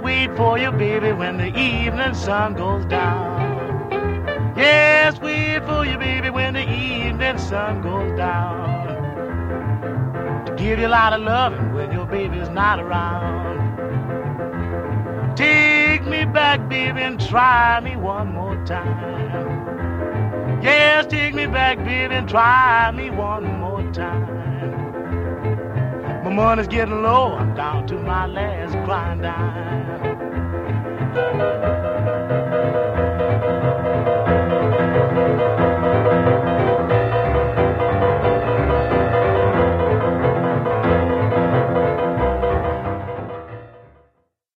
wait for you, baby, when the evening sun goes down. Yes, wait for you, baby, when the evening sun goes down. To give you a lot of loving when your baby's not around. Take me back, baby, and try me one more time. Yes, take me back, baby, and try me one more time. My money's getting low, I'm down to my last grind dime.